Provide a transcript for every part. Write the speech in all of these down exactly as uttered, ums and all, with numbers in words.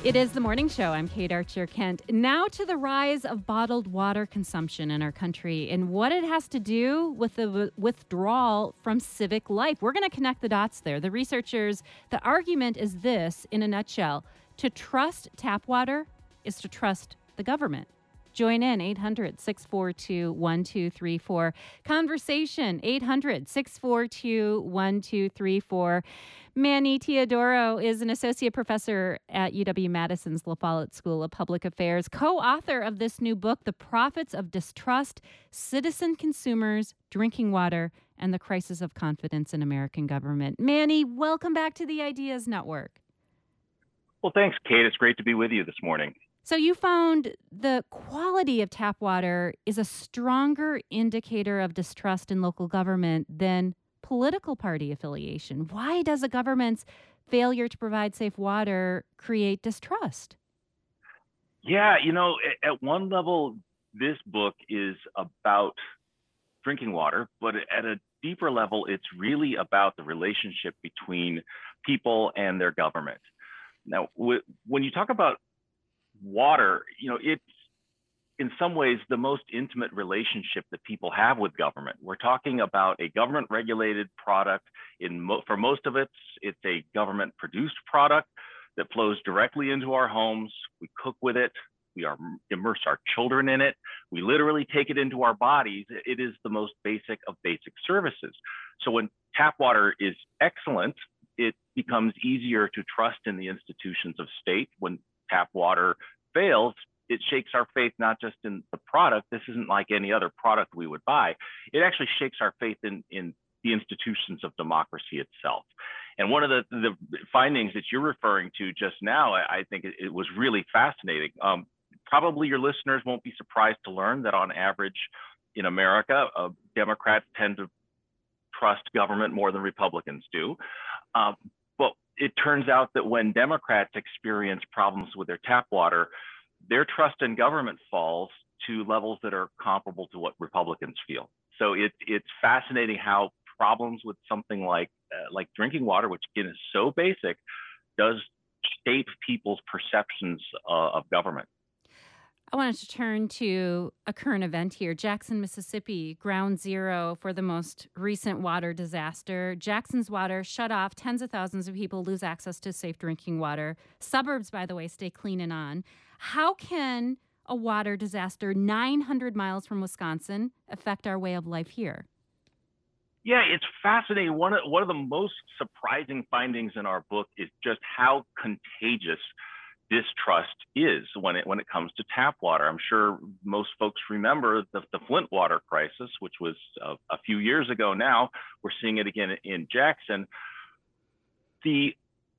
It is the morning show. I'm Kate Archer Kent. Now to the rise of bottled water consumption in our country and what it has to do with the w- withdrawal from civic life. We're going to connect the dots there. The researchers, the argument is this in a nutshell: to trust tap water is to trust the government. Join in, eight hundred, six four two, one two three four. Conversation, eight hundred, six four two, one two three four. Manny Teodoro is an associate professor at U W-Madison's La Follette School of Public Affairs, co-author of this new book, The Profits of Distrust, Citizen Consumers, Drinking Water, and the Crisis of Confidence in American Government. Manny, welcome back to the Ideas Network. Well, thanks, Kate. It's great to be with you this morning. So you found the quality of tap water is a stronger indicator of distrust in local government than political party affiliation. Why does a government's failure to provide safe water create distrust? Yeah, you know, at one level, this book is about drinking water, but at a deeper level, it's really about the relationship between people and their government. Now, when you talk about water, you know, it's in some ways the most intimate relationship that people have with government. We're talking about a government regulated product. In mo- for most of it, it's a government produced product that flows directly into our homes. We cook with it. We are immerse our children in it. We literally take it into our bodies. It is the most basic of basic services. So when tap water is excellent, it becomes easier to trust in the institutions of state. When tap water fails, it shakes our faith not just in the product. This isn't like any other product we would buy. It actually shakes our faith in, in the institutions of democracy itself. And one of the, the findings that you're referring to just now, I, I think it, it was really fascinating. Um, probably your listeners won't be surprised to learn that on average in America, uh, Democrats tend to trust government more than Republicans do. Um, but it turns out that when Democrats experience problems with their tap water, their trust in government falls to levels that are comparable to what Republicans feel. So it, it's fascinating how problems with something like uh, like drinking water, which again is so basic, does shape people's perceptions uh, of government. I wanted to turn to a current event here. Jackson, Mississippi, ground zero for the most recent water disaster. Jackson's water shut off. Tens of thousands of people lose access to safe drinking water. Suburbs, by the way, stay clean and on. How can a water disaster nine hundred miles from Wisconsin affect our way of life here? Yeah, it's fascinating. One of, one of the most surprising findings in our book is just how contagious distrust is when it when it comes to tap water. I'm sure most folks remember the, the Flint water crisis, which was a, a few years ago now. We're seeing it again in Jackson. The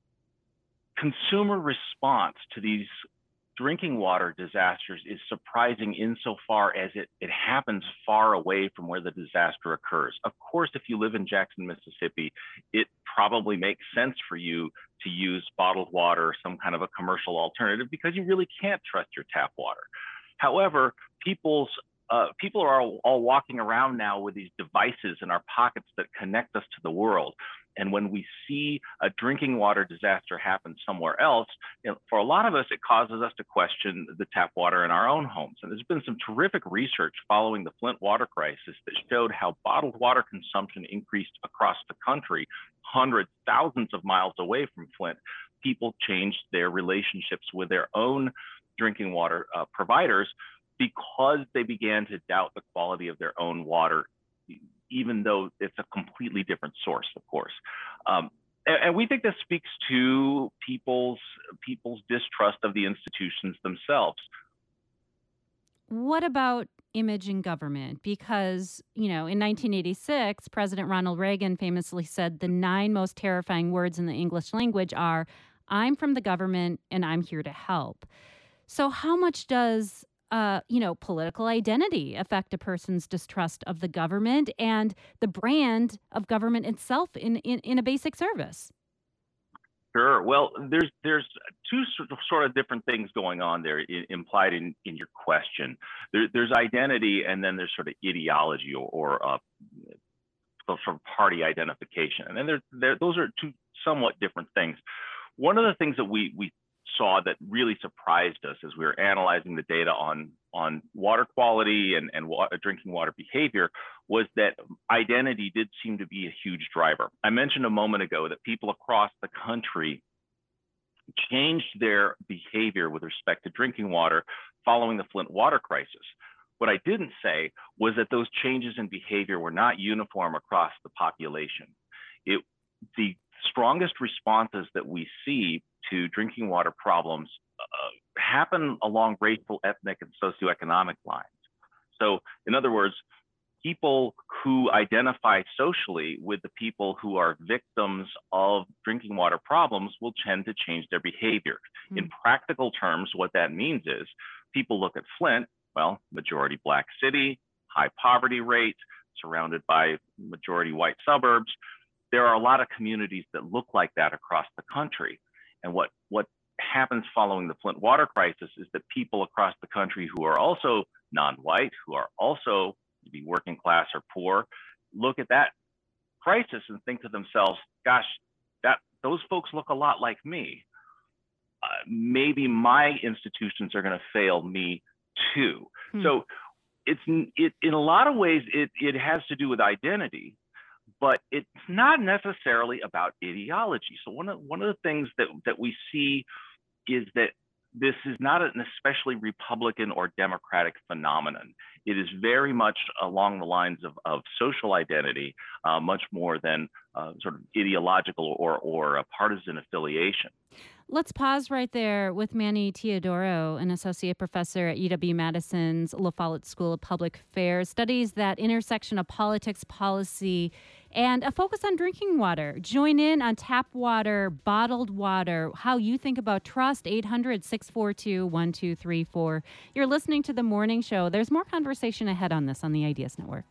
consumer response to these drinking water disasters is surprising insofar as it, it happens far away from where the disaster occurs. Of course, if you live in Jackson, Mississippi, it probably makes sense for you to use bottled water or some kind of a commercial alternative because you really can't trust your tap water. However, people's uh, people are all, all walking around now with these devices in our pockets that connect us to the world. And when we see a drinking water disaster happen somewhere else, you know, for a lot of us, it causes us to question the tap water in our own homes. And there's been some terrific research following the Flint water crisis that showed how bottled water consumption increased across the country, hundreds, thousands of miles away from Flint. People changed their relationships with their own drinking water uh, providers because they began to doubt the quality of their own water, even though it's a completely different source, of course. Um, and, and we think this speaks to people's people's distrust of the institutions themselves. What about image in government? Because, you know, in nineteen eighty-six, President Ronald Reagan famously said the nine most terrifying words in the English language are, "I'm from the government and I'm here to help." So how much does Uh, you know, political identity affect a person's distrust of the government and the brand of government itself in, in, in a basic service? Sure. Well, there's there's two sort of, sort of different things going on there I- implied in, in your question. There, there's identity, and then there's sort of ideology or, or uh, sort of party identification. And then there, there, those are two somewhat different things. One of the things that we we saw that really surprised us as we were analyzing the data on, on water quality and, and water, drinking water behavior was that identity did seem to be a huge driver. I mentioned a moment ago that people across the country changed their behavior with respect to drinking water following the Flint water crisis. What I didn't say was that those changes in behavior were not uniform across the population. It, the strongest responses that we see to drinking water problems uh, happen along racial, ethnic, and socioeconomic lines. So in other words, people who identify socially with the people who are victims of drinking water problems will tend to change their behavior. Mm. In practical terms, what that means is people look at Flint, well, majority Black city, high poverty rate, surrounded by majority white suburbs. There are a lot of communities that look like that across the country. And what, what happens following the Flint water crisis is that people across the country who are also non-white, who are also maybe working class or poor, look at that crisis and think to themselves, gosh, that those folks look a lot like me. Uh, maybe my institutions are going to fail me too. Hmm. So it's it, in a lot of ways, it, it has to do with identity, but it's not necessarily about ideology. So one of, one of the things that, that we see is that this is not an especially Republican or Democratic phenomenon. It is very much along the lines of, of social identity, uh, much more than uh, sort of ideological or, or a partisan affiliation. Let's pause right there with Manny Teodoro, an associate professor at U W-Madison's La Follette School of Public Affairs, studies that intersection of politics, policy, and a focus on drinking water. Join in on tap water, bottled water, how you think about trust, eight hundred, six four two, one two three four. You're listening to The Morning Show. There's more conversation ahead on this on the Ideas Network.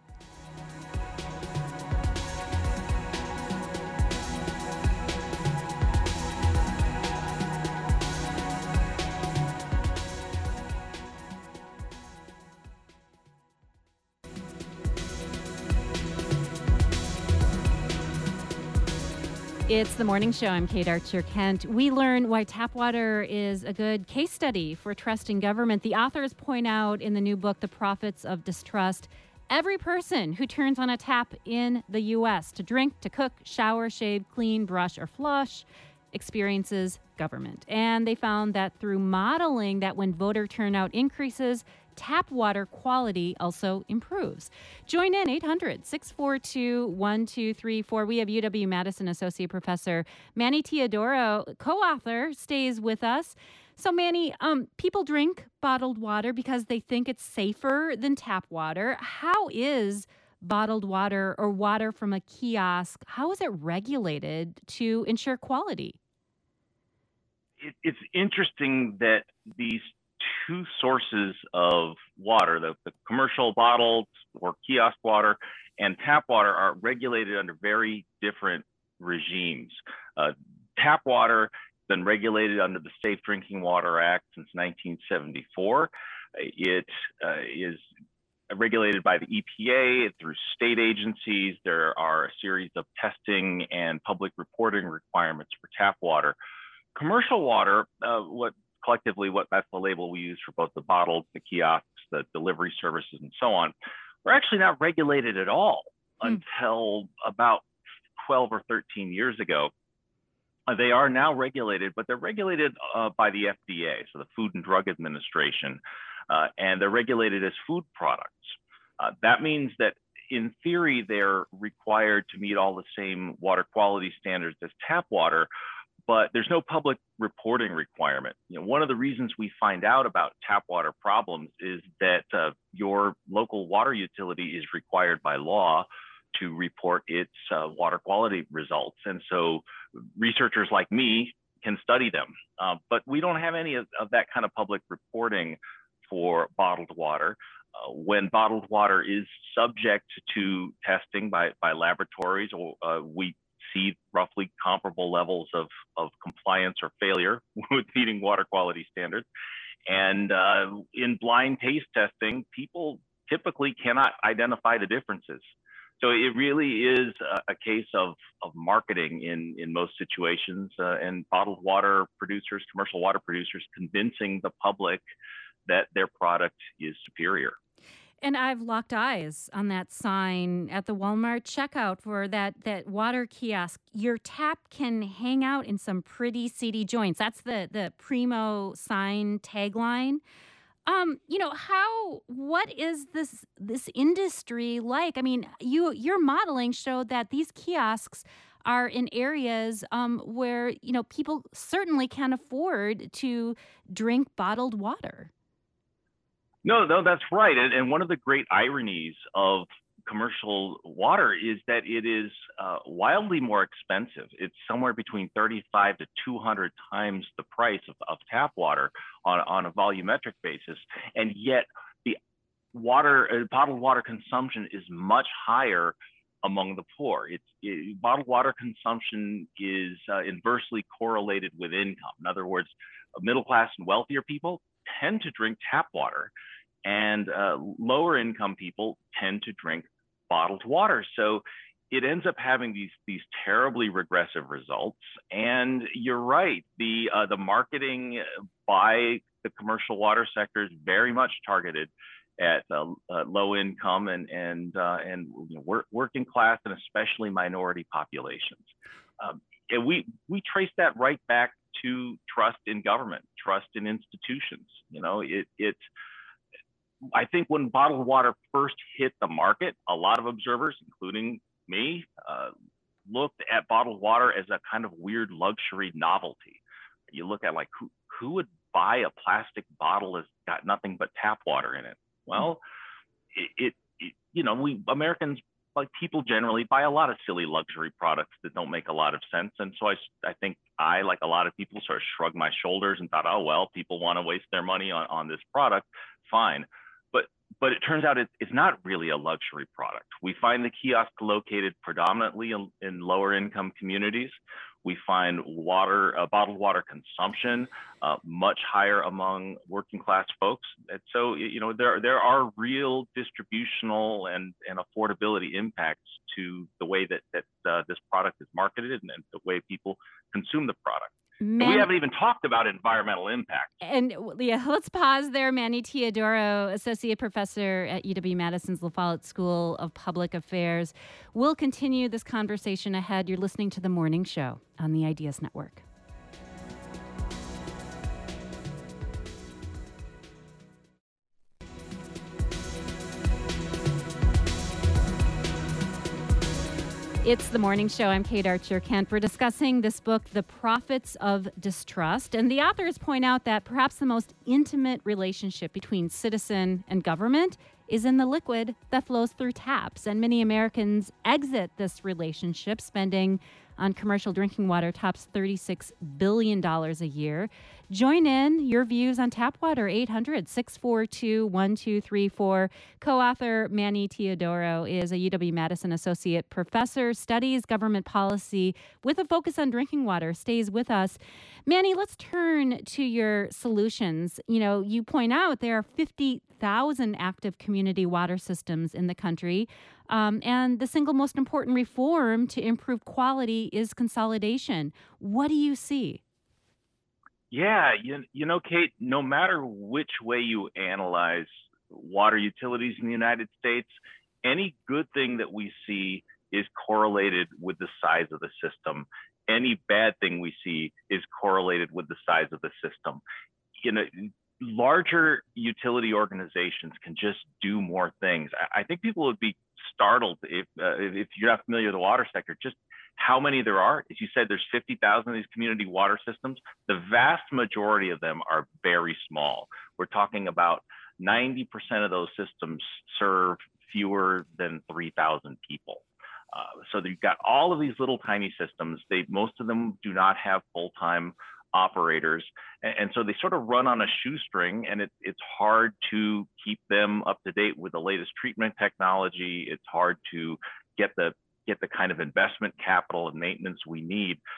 It's The Morning Show. I'm Kate Archer-Kent. We learn why tap water is a good case study for trust in government. The authors point out in the new book, The Profits of Distrust, every person who turns on a tap in the U S to drink, to cook, shower, shave, clean, brush, or flush experiences government. And they found that through modeling that when voter turnout increases, tap water quality also improves. Join in eight hundred, six four two, one two three four. We have U W-Madison Associate Professor Manny Teodoro, co-author, stays with us. So Manny, um, people drink bottled water because they think it's safer than tap water. How is bottled water or water from a kiosk, how is it regulated to ensure quality? It, it's interesting that these two sources of water, the, the commercial bottled or kiosk water and tap water, are regulated under very different regimes. Uh, tap water has been regulated under the Safe Drinking Water Act since nineteen seventy-four. It uh, is regulated by the E P A through state agencies. There are a series of testing and public reporting requirements for tap water. Commercial water, uh, what collectively, what that's the label we use for both the bottled, the kiosks, the delivery services, and so on, we're actually not regulated at all mm. until about twelve or thirteen years ago. Uh, they are now regulated, but they're regulated uh, by the F D A, so the Food and Drug Administration, uh, and they're regulated as food products. Uh, that means that in theory, they're required to meet all the same water quality standards as tap water, but there's no public reporting requirement. You know, one of the reasons we find out about tap water problems is that uh, your local water utility is required by law to report its uh, water quality results. And so researchers like me can study them, uh, but we don't have any of, of that kind of public reporting for bottled water. Uh, when bottled water is subject to testing by, by laboratories, or uh, we see roughly comparable levels of, of compliance or failure with meeting water quality standards. And uh, in blind taste testing, people typically cannot identify the differences. So it really is a, a case of, of marketing in, in most situations, uh, and bottled water producers, commercial water producers, convincing the public that their product is superior. And I've locked eyes on that sign at the Walmart checkout for that that water kiosk. Your tap can hang out in some pretty seedy joints. That's the the Primo sign tagline. Um, you know, how what is this this industry like? I mean, you your modeling showed that these kiosks are in areas um, where, you know, people certainly can't afford to drink bottled water. No, no, that's right. And, and one of the great ironies of commercial water is that it is uh, wildly more expensive. It's somewhere between thirty-five to two hundred times the price of, of tap water on, on a volumetric basis. And yet the water, uh, bottled water consumption is much higher among the poor. It's it, bottled water consumption is uh, inversely correlated with income. In other words, middle class and wealthier people tend to drink tap water, and uh, lower income people tend to drink bottled water. So it ends up having these these terribly regressive results. And you're right, the uh, the marketing by the commercial water sector is very much targeted at uh, uh, low income and and uh, and you know, work, working class and especially minority populations. Um, and we we trace that right back to trust in government, trust in institutions. You know, it it. I think when bottled water first hit the market, a lot of observers, including me, uh, looked at bottled water as a kind of weird luxury novelty. You look at like who who would buy a plastic bottle that's got nothing but tap water in it? Well, it, it, it you know we Americans, like people generally, buy a lot of silly luxury products that don't make a lot of sense. And so I, I think I, like a lot of people, sort of shrugged my shoulders and thought, oh, well, people want to waste their money on, on this product. Fine. But but it turns out it, it's not really a luxury product. We find the kiosk located predominantly in, in lower income communities. We find water, uh, bottled water consumption uh, much higher among working class folks. And so, you know, there, there are real distributional and, and affordability impacts to the way that, that uh, this product is marketed and, and the way people consume the product. And we haven't even talked about environmental impact. And yeah, let's pause there. Manny Teodoro, Associate Professor at U W-Madison's La Follette School of Public Affairs. We'll continue this conversation ahead. You're listening to The Morning Show on the Ideas Network. It's The Morning Show. I'm Kate Archer-Kent. We're discussing this book, The Profits of Distrust. And the authors point out that perhaps the most intimate relationship between citizen and government is in the liquid that flows through taps. And many Americans exit this relationship, spending on commercial drinking water tops thirty-six billion dollars a year. Join in your views on tap water, eight hundred, six four two, one two three four. Co-author Manny Teodoro is a U W-Madison Associate Professor, studies government policy with a focus on drinking water, stays with us. Manny, let's turn to your solutions. You know, you point out there are fifty thousand active community water systems in the country. Um, and the single most important reform to improve quality is consolidation. What do you see? Yeah, you, you know, Kate, no matter which way you analyze water utilities in the United States, any good thing that we see is correlated with the size of the system. Any bad thing we see is correlated with the size of the system. You know, larger utility organizations can just do more things. I, I think people would be startled if uh, if you're not familiar with the water sector, just how many there are. As you said, there's fifty thousand of these community water systems. The vast majority of them are very small. We're talking about ninety percent of those systems serve fewer than three thousand people. Uh, so you've got all of these little tiny systems. They, most of them do not have full-time operators. And, and so they sort of run on a shoestring, and it, it's hard to keep them up to date with the latest treatment technology. It's hard to get the get the kind of investment capital and maintenance we need.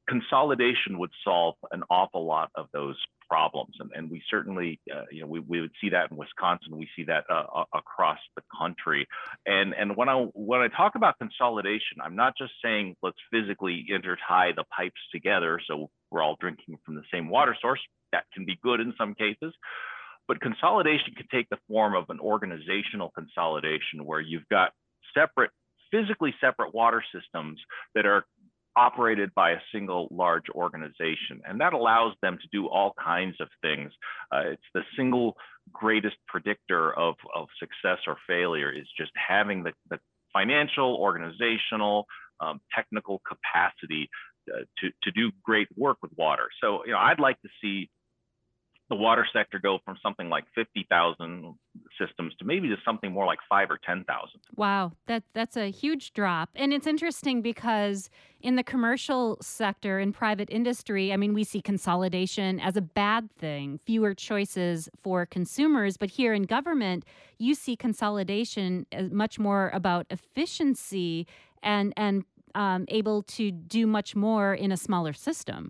consolidation would solve an awful lot of those problems. And, and we certainly, uh, you know, we, we would see that in Wisconsin. We see that uh, across the country. And, and when I when I talk about consolidation, I'm not just saying let's physically intertie the pipes together so we're all drinking from the same water source. That can be good in some cases. But consolidation can take the form of an organizational consolidation where you've got separate, physically separate water systems that are operated by a single large organization. And that allows them to do all kinds of things. Uh, it's the single greatest predictor of, of success or failure is just having the, the financial, organizational, um, technical capacity uh, to, to do great work with water. So, you know, I'd like to see the water sector go from something like fifty thousand systems to maybe to something more like five or ten thousand. Wow, that that's a huge drop. And it's interesting because in the commercial sector, in private industry, I mean, we see consolidation as a bad thing, fewer choices for consumers. But here in government, you see consolidation as much more about efficiency and, and um, able to do much more in a smaller system.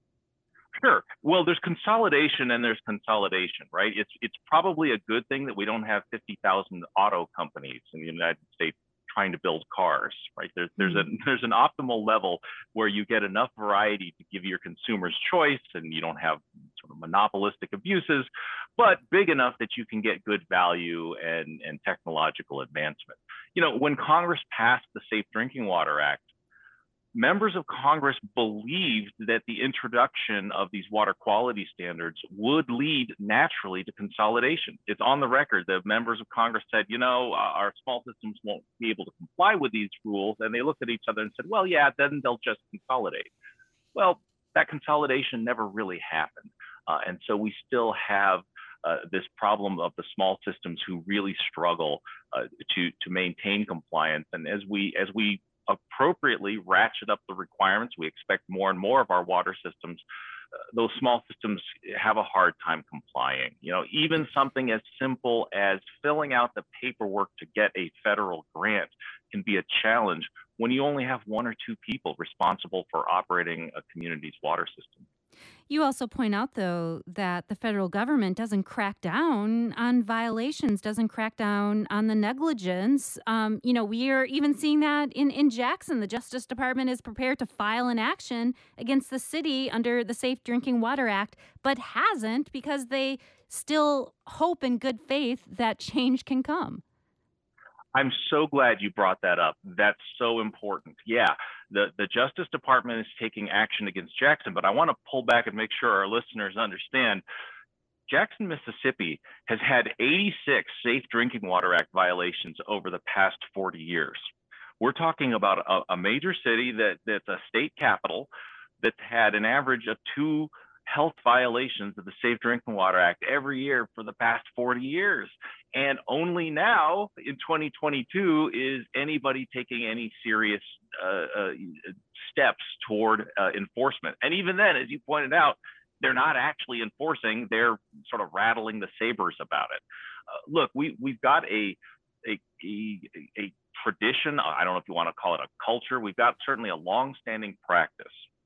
Sure. Well, there's consolidation and there's consolidation, right? It's it's probably a good thing that we don't have fifty thousand auto companies in the United States trying to build cars, right? There's there's a there's an optimal level where you get enough variety to give your consumers choice, and you don't have sort of monopolistic abuses, but big enough that you can get good value and and technological advancement. You know, when Congress passed the Safe Drinking Water Act, members of Congress believed that the introduction of these water quality standards would lead naturally to consolidation. It's on the record that members of Congress said, you know, uh, our small systems won't be able to comply with these rules. And they looked at each other and said, well, yeah, then they'll just consolidate. Well, that consolidation never really happened. Uh, and so we still have uh, this problem of the small systems who really struggle uh, to, to maintain compliance. And as we, as we appropriately ratchet up the requirements, we expect more and more of our water systems, uh, those small systems have a hard time complying. You know, even something as simple as filling out the paperwork to get a federal grant can be a challenge when you only have one or two people responsible for operating a community's water system. You also point out, though, that the federal government doesn't crack down on violations, doesn't crack down on the negligence. Um, you know, we are even seeing that in, in Jackson. The Justice Department is prepared to file an action against the city under the Safe Drinking Water Act, but hasn't because they still hope in good faith that change can come. I'm so glad you brought that up. That's so important. Yeah, the, the Justice Department is taking action against Jackson, but I want to pull back and make sure our listeners understand Jackson, Mississippi has had eighty-six Safe Drinking Water Act violations over the past forty years. We're talking about a, a major city that, that's a state capital that's had an average of two health violations of the Safe Drinking Water Act every year for the past forty years. And only now in twenty twenty-two is anybody taking any serious uh, uh, steps toward uh, enforcement. And even then, as you pointed out, they're not actually enforcing, they're sort of rattling the sabers about it. Uh, look, we, we've got a, a, a, a tradition, I don't know if you want to call it a culture, we've got certainly a long-standing practice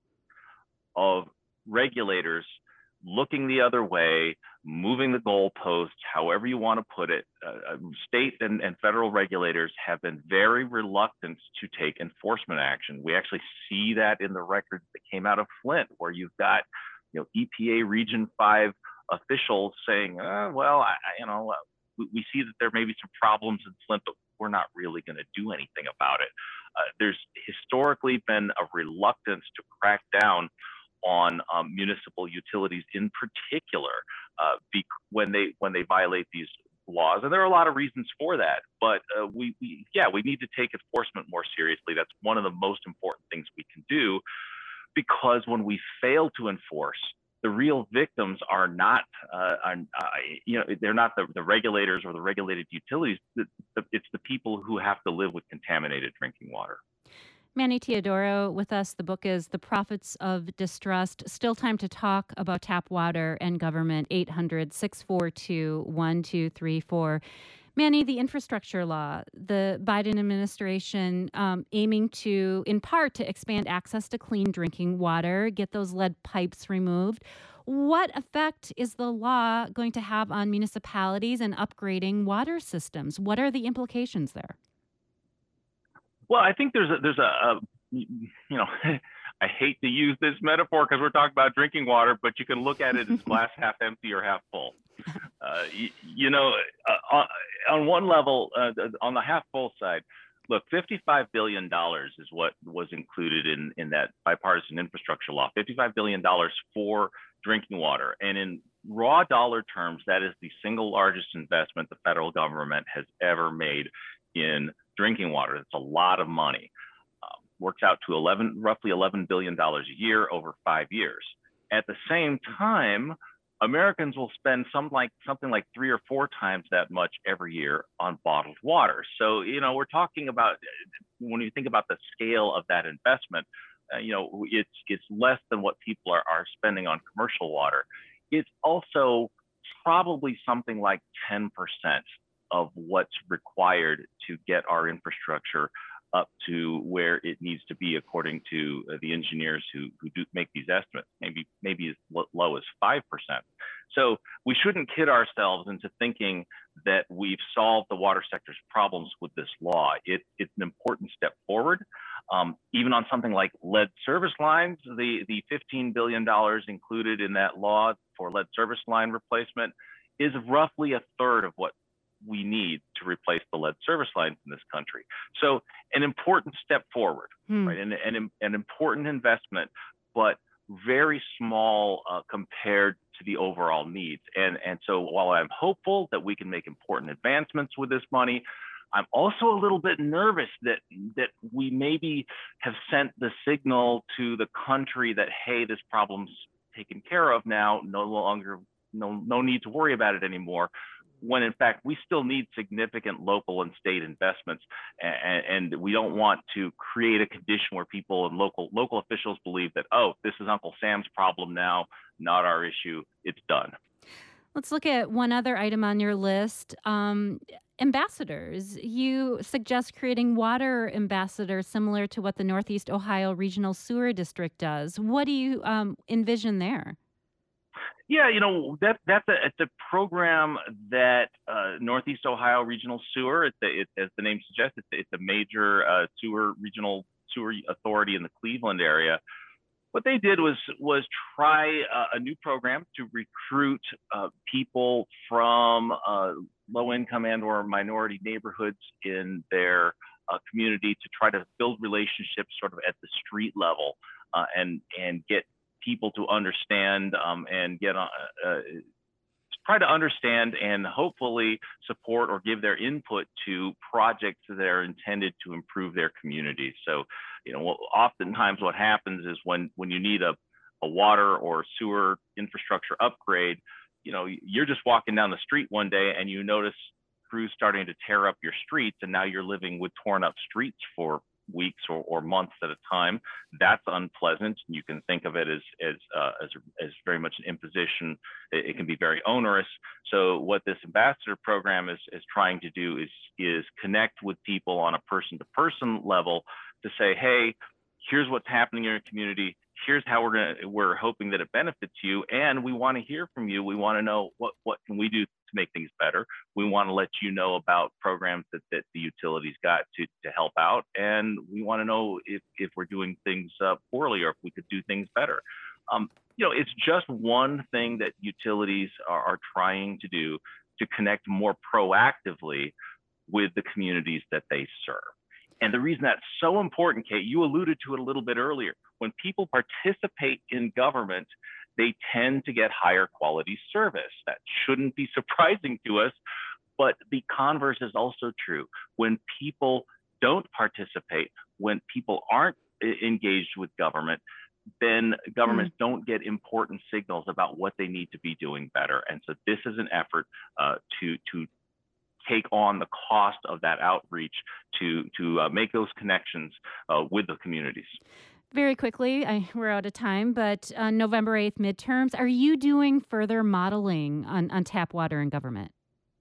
of regulators looking the other way, moving the goalposts, however you want to put it. Uh, state and, and federal regulators have been very reluctant to take enforcement action. We actually see that in the records that came out of Flint, where you've got, you know, E P A Region five officials saying, uh, well, I, you know, uh, we, we see that there may be some problems in Flint, but we're not really going to do anything about it. Uh, there's historically been a reluctance to crack down on um, municipal utilities in particular uh, be, when they when they violate these laws. And there are a lot of reasons for that. But uh, we, we, yeah, we need to take enforcement more seriously. That's one of the most important things we can do, because when we fail to enforce, the real victims are not, uh, are, uh, you know, they're not the, the regulators or the regulated utilities. It's the people who have to live with contaminated drinking water. Manny Teodoro with us. The book is The Prophets of Distrust. Still time to talk about tap water and government. eight hundred, six four two, one two three four. Manny, the infrastructure law, the Biden administration um, aiming to, in part, to expand access to clean drinking water, get those lead pipes removed. What effect is the law going to have on municipalities and upgrading water systems? What are the implications there? Well, I think there's a, there's a, a you know, I hate to use this metaphor because we're talking about drinking water, but you can look at it as glass half empty or half full. Uh, you, you know, uh, on, on one level, uh, on the half full side, look, fifty-five billion dollars is what was included in, in that bipartisan infrastructure law, fifty-five billion dollars for drinking water. And in raw dollar terms, that is the single largest investment the federal government has ever made in drinking water. It's a lot of money. Um, works out to eleven, roughly eleven billion dollars a year over five years. At the same time, Americans will spend some like something like three or four times that much every year on bottled water. So, you know, we're talking about, when you think about the scale of that investment, uh, you know, it's it's less than what people are, are spending on commercial water. It's also probably something like ten percent of what's required to get our infrastructure up to where it needs to be, according to uh, the engineers who, who do make these estimates, maybe maybe as low as five percent. So we shouldn't kid ourselves into thinking that we've solved the water sector's problems with this law. It, it's an important step forward. Um, even on something like lead service lines, the, the fifteen billion dollars included in that law for lead service line replacement is roughly a third of what we need to replace the lead service lines in this country. So an important step forward, hmm. right? And an, an important investment, but very small uh, compared to the overall needs. And, and so while I'm hopeful that we can make important advancements with this money, I'm also a little bit nervous that that we maybe have sent the signal to the country that, hey, this problem's taken care of now, no longer, no, no need to worry about it anymore, when in fact we still need significant local and state investments, and, and we don't want to create a condition where people and local local officials believe that, oh, this is Uncle Sam's problem now, not our issue, it's done. Let's look at one other item on your list. Um, ambassadors. You suggest creating water ambassadors similar to what the Northeast Ohio Regional Sewer District does. What do you um, envision there? Yeah, you know, that that's a it's a program that uh, Northeast Ohio Regional Sewer, it's, a, it, as the name suggests, it's, it's a major uh, sewer regional sewer authority in the Cleveland area. What they did was was try uh, a new program to recruit uh, people from uh, low income and or minority neighborhoods in their uh, community to try to build relationships sort of at the street level uh, and and get people to understand um, and get uh, uh, try to understand and hopefully support or give their input to projects that are intended to improve their communities. So, you know, oftentimes what happens is when when you need a, a water or sewer infrastructure upgrade, you know, you're just walking down the street one day and you notice crews starting to tear up your streets, and now you're living with torn up streets for weeks or, or months at a time. That's unpleasant. You can think of it as as uh, as, as very much an imposition. It, it can be very onerous. So what this ambassador program is is trying to do is is connect with people on a person-to-person level to say, hey, here's what's happening in your community. Here's how we're gonna we're hoping that it benefits you, and we want to hear from you. We want to know what what can we do to make things better. We want to let you know about programs that, that the utilities got to to help out, and we want to know if if we're doing things uh, poorly or if we could do things better. Um, you know, it's just one thing that utilities are, are trying to do to connect more proactively with the communities that they serve. And the reason that's so important, Kate, you alluded to it a little bit earlier. When people participate in government, they tend to get higher quality service. That shouldn't be surprising to us, but the converse is also true. When people don't participate, when people aren't engaged with government, then governments mm. don't get important signals about what they need to be doing better. And so this is an effort uh, to to take on the cost of that outreach to to uh, make those connections uh, with the communities. Very quickly, I, we're out of time, but on November eighth midterms, are you doing further modeling on, on tap water in government?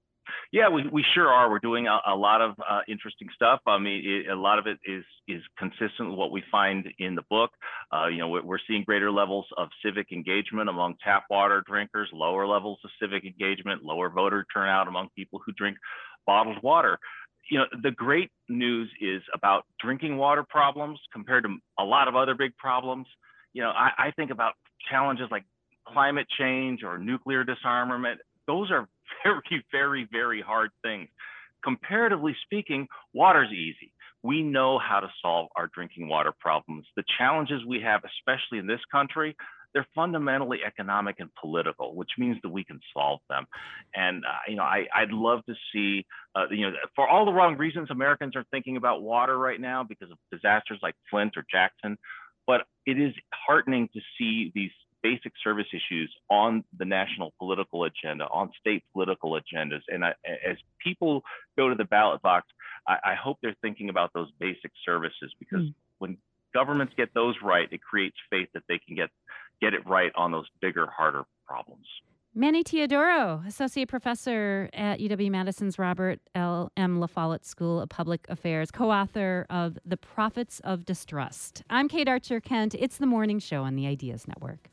Yeah, we, we sure are. We're doing a, a lot of uh, interesting stuff. I mean, it, a lot of it is is consistent with what we find in the book. Uh, you know, we're, we're seeing greater levels of civic engagement among tap water drinkers, lower levels of civic engagement, lower voter turnout among people who drink bottled water. You know, the great news is about drinking water problems compared to a lot of other big problems. You know, I, I think about challenges like climate change or nuclear disarmament. Those are very, very, very hard things. Comparatively speaking, water's easy. We know how to solve our drinking water problems. The challenges we have, especially in this country, they're fundamentally economic and political, which means that we can solve them. And, uh, you know, I, I'd love to see, uh, you know, for all the wrong reasons, Americans are thinking about water right now because of disasters like Flint or Jackson. But it is heartening to see these basic service issues on the national political agenda, on state political agendas. And I, as people go to the ballot box, I, I hope they're thinking about those basic services, because mm. when governments get those right, it creates faith that they can get, get it right on those bigger, harder problems. Manny Teodoro, Associate Professor at U W-Madison's Robert L M La Follette School of Public Affairs, co-author of The Prophets of Distrust. I'm Kate Archer-Kent. It's the Morning Show on the Ideas Network.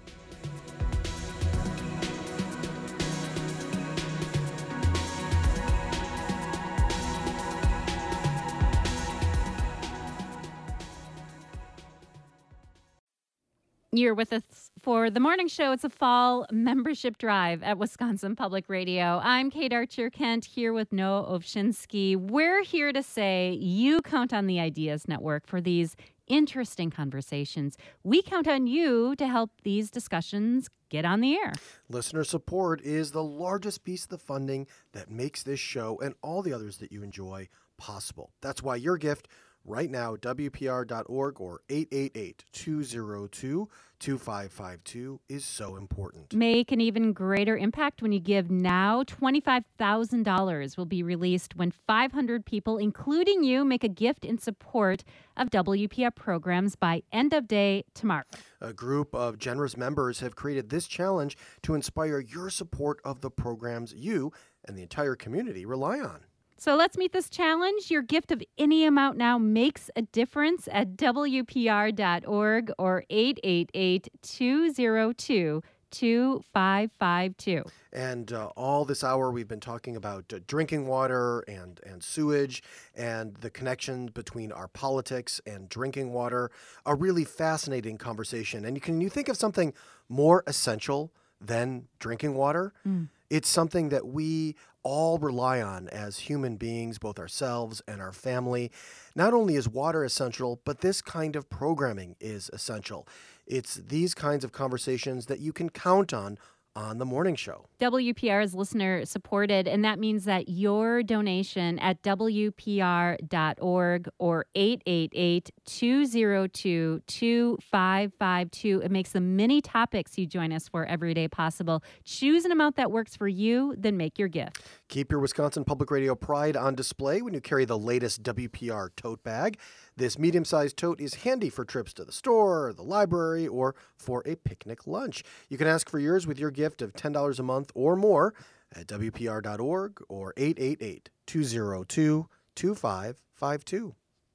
You're with us for the morning show. It's a fall membership drive at Wisconsin Public Radio. I'm Kate Archer-Kent here with Noah Ovchinsky. We're here to say you count on the Ideas Network for these interesting conversations. We count on you to help these discussions get on the air. Listener support is the largest piece of the funding that makes this show and all the others that you enjoy possible. That's why your gift right now, W P R dot org or eight eight eight, two zero two, two five five two is so important. Make an even greater impact when you give now. twenty-five thousand dollars will be released when five hundred people, including you, make a gift in support of W P R programs by end of day tomorrow. A group of generous members have created this challenge to inspire your support of the programs you and the entire community rely on. So let's meet this challenge. Your gift of any amount now makes a difference at W P R dot org or eight eight eight, two zero two, two five five two. And uh, all this hour we've been talking about uh, drinking water and, and sewage and the connection between our politics and drinking water. A really fascinating conversation. And you can you think of something more essential than drinking water? Mm. It's something that we all rely on as human beings, both ourselves and our family. Not only is water essential, but this kind of programming is essential. It's these kinds of conversations that you can count on on the morning show. W P R is listener supported, and that means that your donation at W P R dot org or eight eight eight, two zero two, two five five two. It makes the many topics you join us for every day possible. Choose an amount that works for you, then make your gift. Keep your Wisconsin Public Radio pride on display when you carry the latest W P R tote bag. This medium-sized tote is handy for trips to the store, the library, or for a picnic lunch. You can ask for yours with your gift of ten dollars a month or more at W P R dot org or eight eight eight, two zero two, two five five two.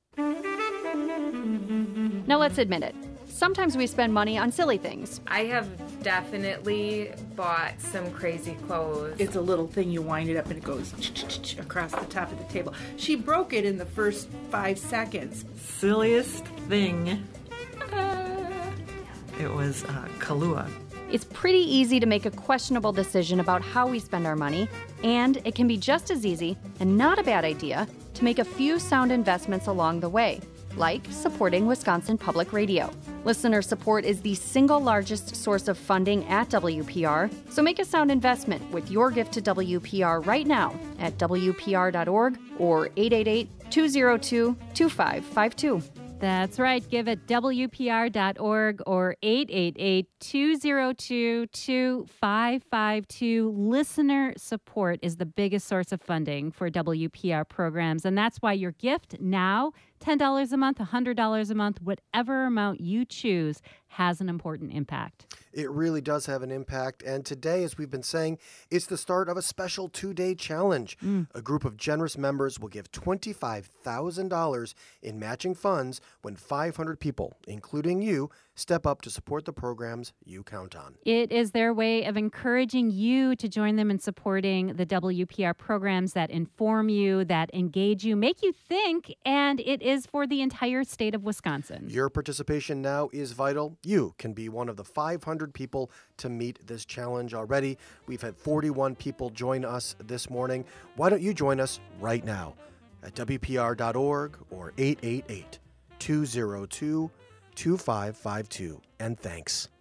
Now let's admit it. Sometimes we spend money on silly things. I have definitely bought some crazy clothes. It's a little thing, you wind it up and it goes across the top of the table. She broke it in the first five seconds. Silliest thing. Uh, it was uh, Kahlua. It's pretty easy to make a questionable decision about how we spend our money, and it can be just as easy, and not a bad idea, to make a few sound investments along the way, like supporting Wisconsin Public Radio. Listener support is the single largest source of funding at W P R, so make a sound investment with your gift to W P R right now at W P R dot org or eight eight eight, two zero two, two five five two. That's right. Give at W P R dot org or eight eight eight, two zero two, two five five two. Listener support is the biggest source of funding for W P R programs, and that's why your gift now, ten dollars a month, one hundred dollars a month, whatever amount you choose, has an important impact. It really does have an impact. And today, as we've been saying, it's the start of a special two-day challenge. Mm. A group of generous members will give twenty-five thousand dollars in matching funds when five hundred people, including you, step up to support the programs you count on. It is their way of encouraging you to join them in supporting the W P R programs that inform you, that engage you, make you think, and it is for the entire state of Wisconsin. Your participation now is vital. You can be one of the five hundred people to meet this challenge already. We've had forty-one people join us this morning. Why don't you join us right now at W P R dot org or eight eight eight, two zero two, two five five two. And thanks.